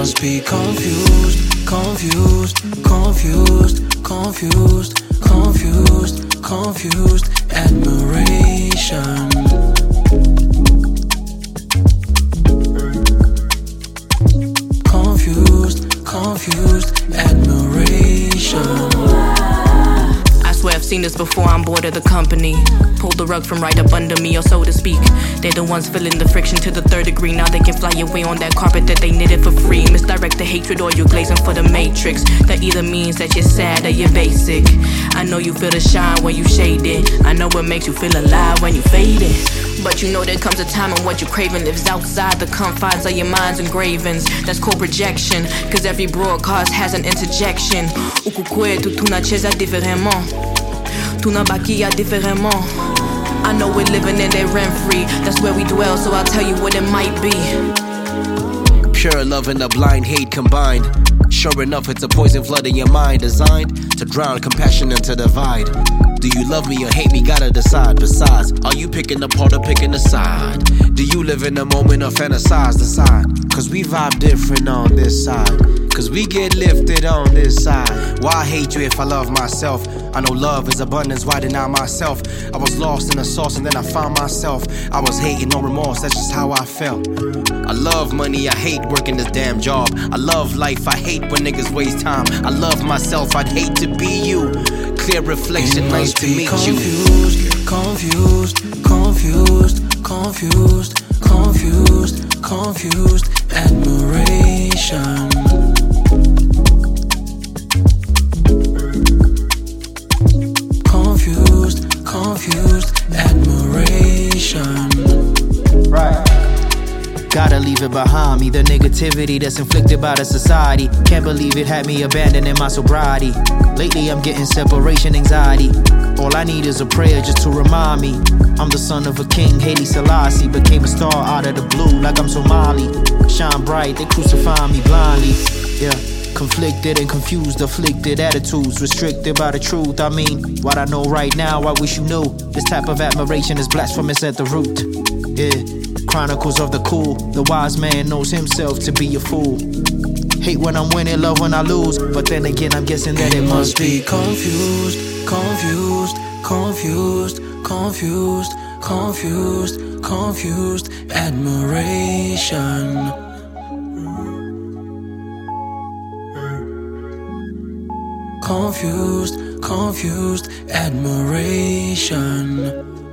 must be confused, confused, confused, confused, confused, confused admiration. Confused admiration. I swear I've seen this before, I'm bored of the company. Pulled the rug from right up under me, or so to speak. They're the ones feeling the friction to the third degree. Now they can fly away on that carpet that they knitted for free. Misdirect the hatred or you're glazing for the matrix. That either means that you're sad or you're basic. I know you feel the shine when you shade it. I know it makes you feel alive when you fade it. But you know there comes a time when what you're craving lives outside the confines of your mind's engravings. That's called projection, cause every broadcast has an interjection. Ukukwe tu nacheza différemment. Tu nabakia différemment. I know we're living in there rent-free. That's where we dwell, so I'll tell you what it might be. Pure love and a blind hate combined. Sure enough, it's a poison flooding your mind, designed to drown compassion and to divide. Do you love me or hate me? Gotta decide. Besides, are you picking apart or picking a side? Do you live in the moment or fantasize? Decide. Cause we vibe different on this side. Cause we get lifted on this side. Why hate you if I love myself? I know love is abundance, why deny myself? I was lost in the sauce and then I found myself. I was hating, no remorse, that's just how I felt. I love money, I hate working this damn job. I love life, I hate when niggas waste time. I love myself, I'd hate to be you. Clear reflection, nice to meet you. Confused, confused, confused, confused, confused admiration. Confused admiration. Right. Gotta leave it behind me, the negativity that's inflicted by the society. Can't believe it had me abandoning my sobriety. Lately I'm getting separation anxiety. All I need is a prayer just to remind me I'm the son of a king, Haile Selassie. Became a star out of the blue like I'm Somali. Shine bright, they crucify me blindly. Yeah. Conflicted and confused, afflicted attitudes, restricted by the truth. I mean, what I know right now, I wish you knew. This type of admiration is blasphemous at the root. Yeah, chronicles of the cool. The wise man knows himself to be a fool. Hate when I'm winning, love when I lose. But then again, I'm guessing that it must be confused, confused, confused, confused, confused, confused admiration. Confused admiration.